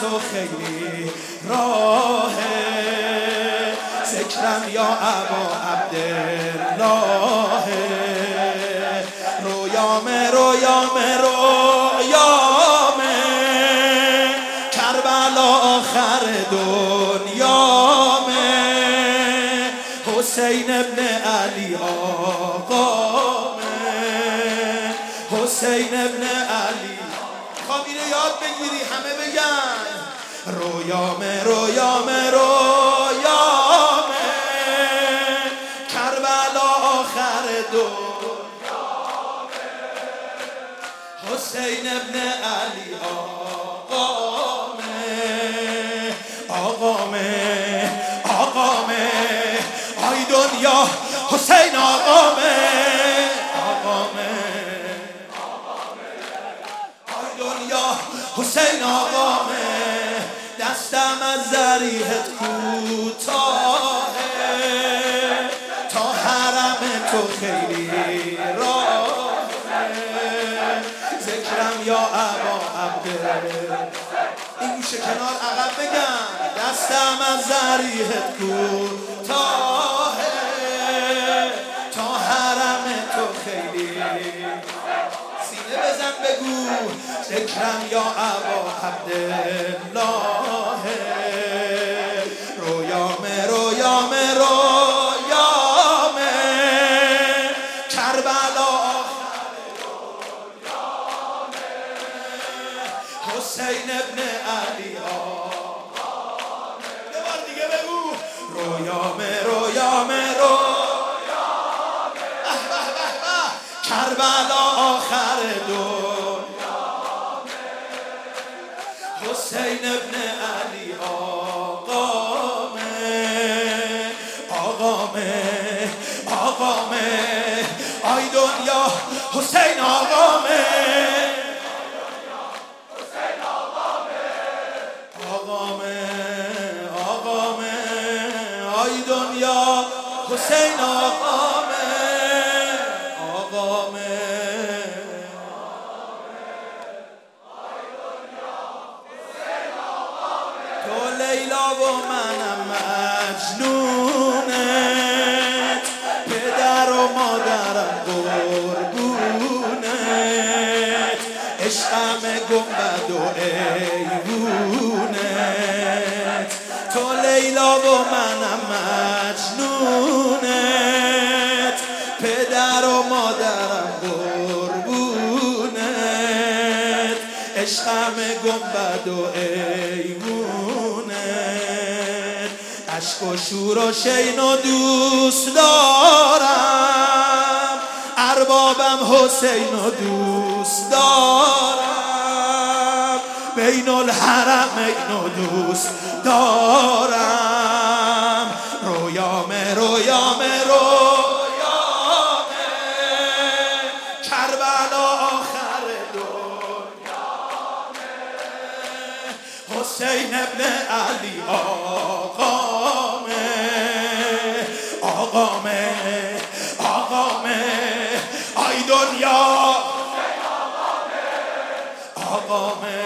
تو خیلی راهه، ذکرم یا ابا عبدالله، رویامه رویامه رویامه، کربلا آخر دنیامه، حسین ابن علی آقامه، حسین ابن علی. خواب اینو یاد بگیری همه بگن رویامه رویامه رویامه، کربلا آخر دنیامه، حسین ابن علی آقامه، آقامه آقامه، آی دنیا حسین آقامه، آقامه آی دنیا حسین آقامه، دستم از ذریحت کوتاهه، تا حرم تو خیلی راهه، ذکرم یا ابا عبدالله. این گوشه کنار عقب بگم دستم از ذریحت کوتاهه، تا حرم تو خیلی. سینه بزن بگو ذکرم یا ابا عبدالله، رویامه رویامه رویامه، کربلا آخر دنیامه، حسین ابن علی آقامه. یه بار دیگه بگو رویامه رویامه رویامه، کربلا آخر دنیامه، حسین ابن علی آقامه، آقامه آقامه، آی دنیا حسین آقامه، آقامه آقامه، آی دنیا حسین آقامه، آقامه تو لیلا و منم مجنونت، پدر و مادرم قربونت، عشقم گنبد و ایوونت، تو لیلا و منم مجنونت، پدر و مادرم قربونت، عشقم گنبد و ایوونت، عشق و شور و شین و دوست دارم، اربابم حسین و دوست دارم، بین الحرمین و دوست دارم، رویامه رویامه رویامه، کربلا آخر دنیامه، حسین ابن علی آقامه، آقامه آقامه، آی دنیا آقامه